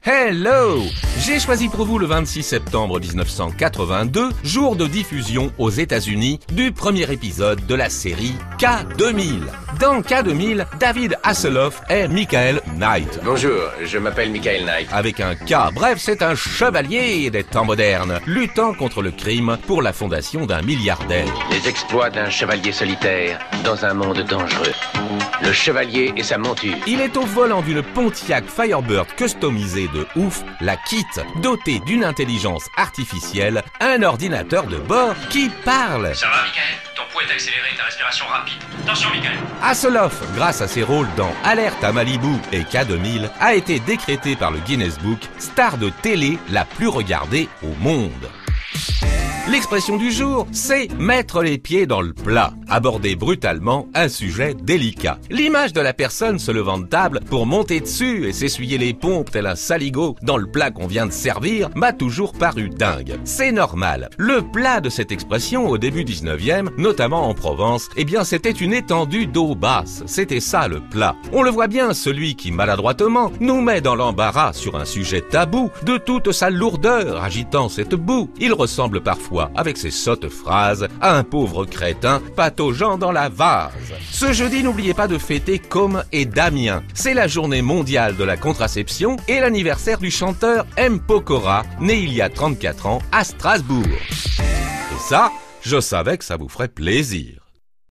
Hello! J'ai choisi pour vous le 26 septembre 1982, jour de diffusion aux États-Unis du premier épisode de la série K2000. Dans K2000, David Hasselhoff est Michael Knight. Bonjour, je m'appelle Michael Knight. Avec un K, bref, c'est un chevalier des temps modernes, luttant contre le crime pour la fondation d'un milliardaire. Les exploits d'un chevalier solitaire dans un monde dangereux. Le chevalier et sa monture. Il est au volant d'une Pontiac Firebird customisée de ouf, la Kit, dotée d'une intelligence artificielle, un ordinateur de bord qui parle. Ça va, Michael? Ton pouls est accéléré, ta respiration rapide. Attention, Michael. Hasselhoff, grâce à ses rôles dans Alerte à Malibu et K2000, a été décrété par le Guinness Book star de télé la plus regardée au monde. L'expression du jour, c'est mettre les pieds dans le plat, aborder brutalement un sujet délicat. L'image de la personne se levant de table pour monter dessus et s'essuyer les pompes tel un saligot dans le plat qu'on vient de servir m'a toujours paru dingue. C'est normal. Le plat de cette expression au début 19e, notamment en Provence, eh bien c'était une étendue d'eau basse. C'était ça le plat. On le voit bien, celui qui maladroitement nous met dans l'embarras sur un sujet tabou de toute sa lourdeur agitant cette boue. Il ressemble parfois avec ses sottes phrases, à un pauvre crétin pataugeant dans la vase. Ce jeudi, n'oubliez pas de fêter Com et Damien. C'est la journée mondiale de la contraception et l'anniversaire du chanteur M. Pokora, né il y a 34 ans à Strasbourg. Et ça, je savais que ça vous ferait plaisir.